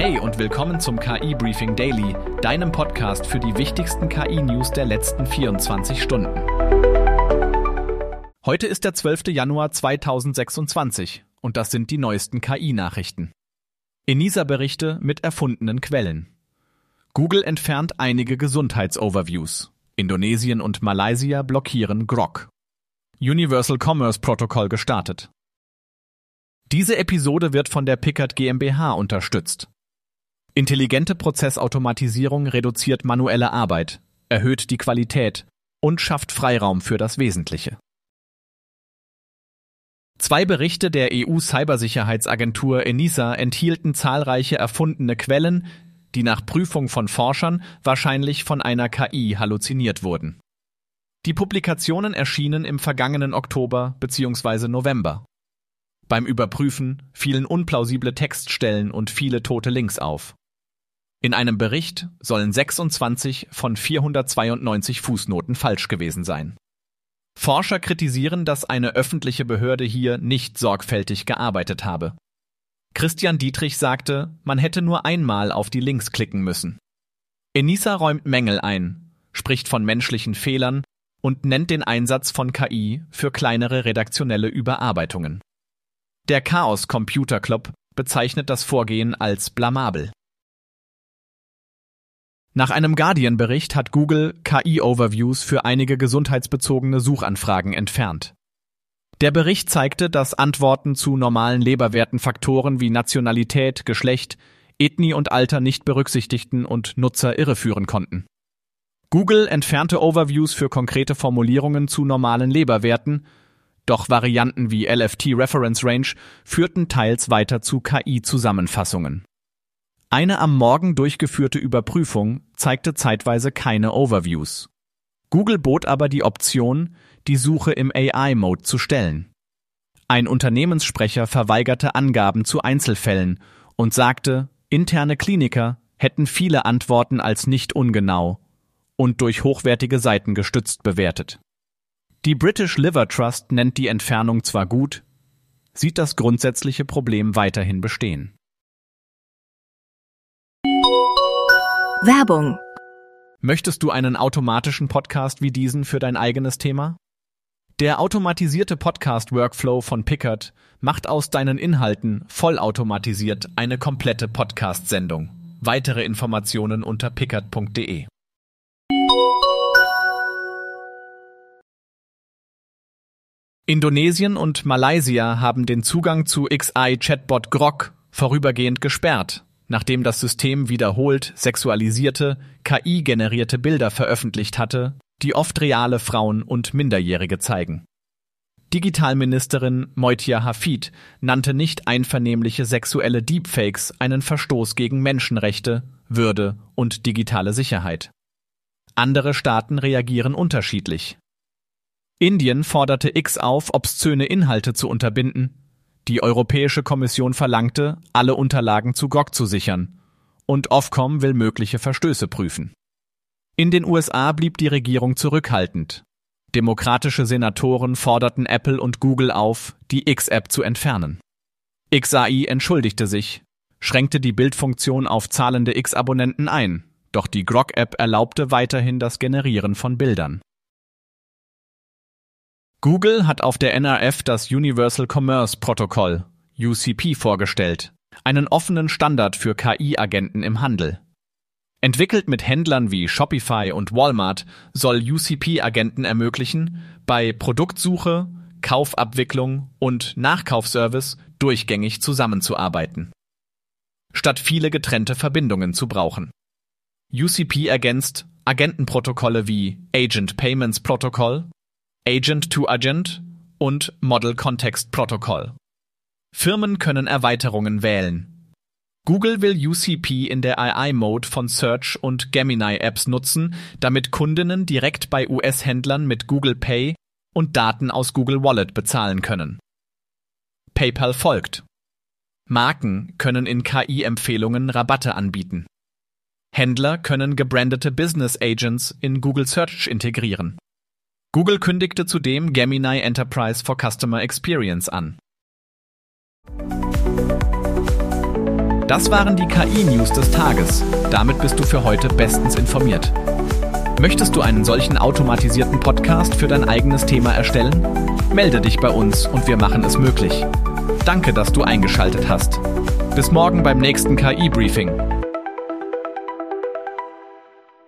Hey und willkommen zum KI Briefing Daily, deinem Podcast für die wichtigsten KI-News der letzten 24 Stunden. Heute ist der 12. Januar 2026 und das sind die neuesten KI-Nachrichten. ENISA-Berichte mit erfundenen Quellen. Google entfernt einige Gesundheitsoverviews. Indonesien und Malaysia blockieren Grok. Universal Commerce Protocol gestartet. Diese Episode wird von der Pickard GmbH unterstützt. Intelligente Prozessautomatisierung reduziert manuelle Arbeit, erhöht die Qualität und schafft Freiraum für das Wesentliche. 2 Berichte der EU-Cybersicherheitsagentur ENISA enthielten zahlreiche erfundene Quellen, die nach Prüfung von Forschern wahrscheinlich von einer KI halluziniert wurden. Die Publikationen erschienen im vergangenen Oktober bzw. November. Beim Überprüfen fielen unplausible Textstellen und viele tote Links auf. In einem Bericht sollen 26 von 492 Fußnoten falsch gewesen sein. Forscher kritisieren, dass eine öffentliche Behörde hier nicht sorgfältig gearbeitet habe. Christian Dietrich sagte, man hätte nur einmal auf die Links klicken müssen. ENISA räumt Mängel ein, spricht von menschlichen Fehlern und nennt den Einsatz von KI für kleinere redaktionelle Überarbeitungen. Der Chaos Computer Club bezeichnet das Vorgehen als blamabel. Nach einem Guardian-Bericht hat Google KI-Overviews für einige gesundheitsbezogene Suchanfragen entfernt. Der Bericht zeigte, dass Antworten zu normalen Leberwertenfaktoren wie Nationalität, Geschlecht, Ethnie und Alter nicht berücksichtigten und Nutzer irreführen konnten. Google entfernte Overviews für konkrete Formulierungen zu normalen Leberwerten, doch Varianten wie LFT Reference Range führten teils weiter zu KI-Zusammenfassungen. Eine am Morgen durchgeführte Überprüfung zeigte zeitweise keine Overviews. Google bot aber die Option, die Suche im AI-Mode zu stellen. Ein Unternehmenssprecher verweigerte Angaben zu Einzelfällen und sagte, interne Kliniker hätten viele Antworten als nicht ungenau und durch hochwertige Seiten gestützt bewertet. Die British Liver Trust nennt die Entfernung zwar gut, sieht das grundsätzliche Problem weiterhin bestehen. Werbung. Möchtest du einen automatischen Podcast wie diesen für dein eigenes Thema? Der automatisierte Podcast-Workflow von Pickard macht aus deinen Inhalten vollautomatisiert eine komplette Podcast-Sendung. Weitere Informationen unter pickard.de. Indonesien und Malaysia haben den Zugang zu XAI-Chatbot Grok vorübergehend gesperrt, nachdem das System wiederholt sexualisierte, KI-generierte Bilder veröffentlicht hatte, die oft reale Frauen und Minderjährige zeigen. Digitalministerin Moitia Hafid nannte nicht einvernehmliche sexuelle Deepfakes einen Verstoß gegen Menschenrechte, Würde und digitale Sicherheit. Andere Staaten reagieren unterschiedlich. Indien forderte X auf, obszöne Inhalte zu unterbinden. Die Europäische Kommission verlangte, alle Unterlagen zu Grok zu sichern. Und Ofcom will mögliche Verstöße prüfen. In den USA blieb die Regierung zurückhaltend. Demokratische Senatoren forderten Apple und Google auf, die X-App zu entfernen. XAI entschuldigte sich, schränkte die Bildfunktion auf zahlende X-Abonnenten ein, doch die Grok-App erlaubte weiterhin das Generieren von Bildern. Google hat auf der NRF das Universal Commerce Protocol, UCP, vorgestellt, einen offenen Standard für KI-Agenten im Handel. Entwickelt mit Händlern wie Shopify und Walmart soll UCP Agenten ermöglichen, bei Produktsuche, Kaufabwicklung und Nachkaufservice durchgängig zusammenzuarbeiten, statt viele getrennte Verbindungen zu brauchen. UCP ergänzt Agentenprotokolle wie Agent Payments Protocol, Agent-to-Agent und Model Context Protocol. Firmen können Erweiterungen wählen. Google will UCP in der AI-Mode von Search und Gemini-Apps nutzen, damit Kundinnen direkt bei US-Händlern mit Google Pay und Daten aus Google Wallet bezahlen können. PayPal folgt. Marken können in KI-Empfehlungen Rabatte anbieten. Händler können gebrandete Business Agents in Google Search integrieren. Google kündigte zudem Gemini Enterprise for Customer Experience an. Das waren die KI-News des Tages. Damit bist du für heute bestens informiert. Möchtest du einen solchen automatisierten Podcast für dein eigenes Thema erstellen? Melde dich bei uns und wir machen es möglich. Danke, dass du eingeschaltet hast. Bis morgen beim nächsten KI-Briefing.